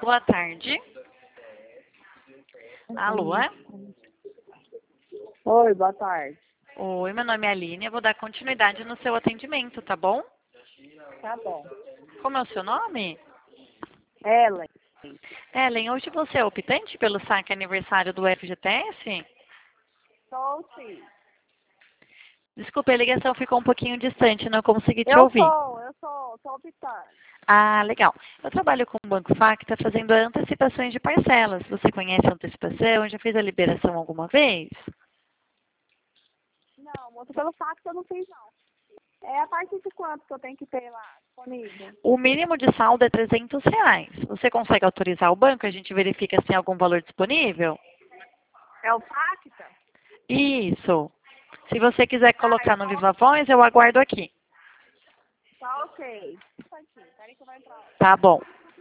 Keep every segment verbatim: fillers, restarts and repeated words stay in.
Boa tarde. Alô? Oi, boa tarde. Oi, meu nome é Aline. Eu vou dar continuidade no seu atendimento, tá bom? Tá bom. Como é o seu nome? Ellen, Ellen, hoje você é optante pelo saque aniversário do F G T S? sou sim. Desculpa, a ligação ficou um pouquinho distante, não consegui te Eu ouvir. sou, eu sou, sou optante. Ah, legal. Eu trabalho com o Banco Facta fazendo antecipações de parcelas. Você conhece a antecipação? Já fez a liberação alguma vez? Não, moço, pelo fato que eu não fiz, não. É a partir de quanto que eu tenho que ter lá disponível? O mínimo de saldo é trezentos reais. Você consegue autorizar o banco? A gente verifica se tem algum valor disponível? É o Pacta? Isso. Se você quiser Tá, eu colocar no posso. Viva Voz, eu aguardo aqui. Tá ok. Um instantinho, peraí que eu vou entrar lá. Tá bom.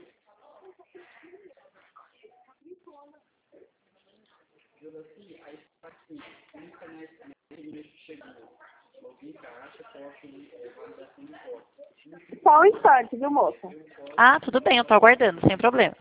Só um instante, viu, moça? Ah, tudo bem, eu tô aguardando, sem problemas.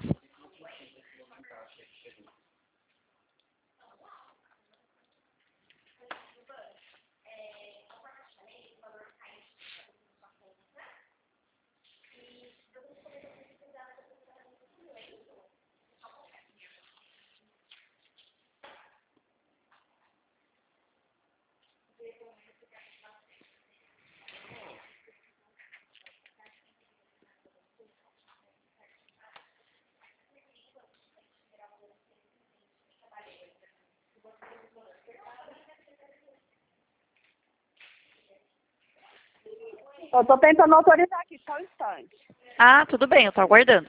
Eu tô tentando autorizar aqui, só um instante. Ah, tudo bem, eu tô aguardando.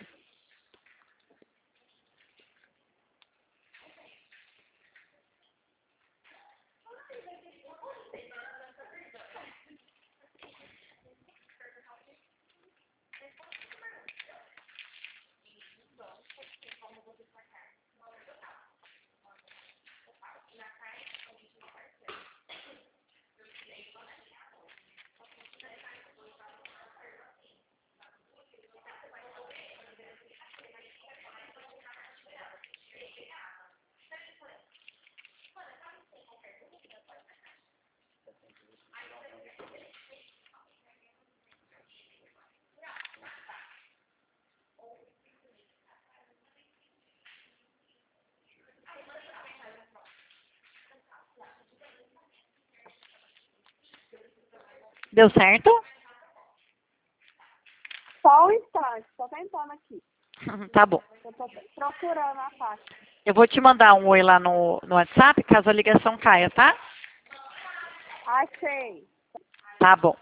Deu certo? Só um instante, tô tentando aqui. Tá bom. Eu tô procurando a Pacta. Eu vou te mandar um oi lá no, no WhatsApp, caso a ligação caia, tá? Achei. Tá bom.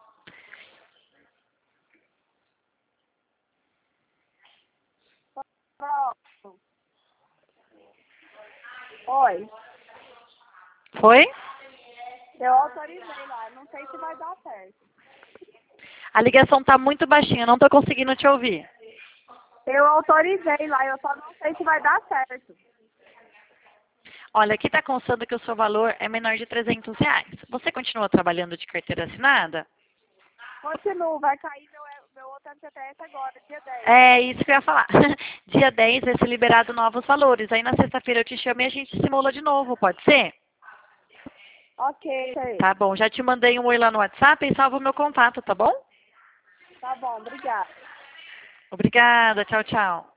Pronto. Oi. Foi? Eu autorizei lá, não sei se vai dar certo. A ligação tá muito baixinha, eu não tô conseguindo te ouvir. Eu autorizei lá, eu só não sei se vai dar certo. Olha, aqui tá constando que o seu valor é menor de trezentos reais. Você continua trabalhando de carteira assinada? Continuo, vai cair meu, meu outro M T T S agora, dia dez. É isso que eu ia falar. Dia dez vai ser liberado novos valores. Aí na sexta-feira eu te chamo e a gente simula de novo, pode ser? Ok, sei. Tá bom, já te mandei um oi lá no WhatsApp e salva o meu contato, tá bom? Tá bom, obrigada. Obrigada, tchau, tchau.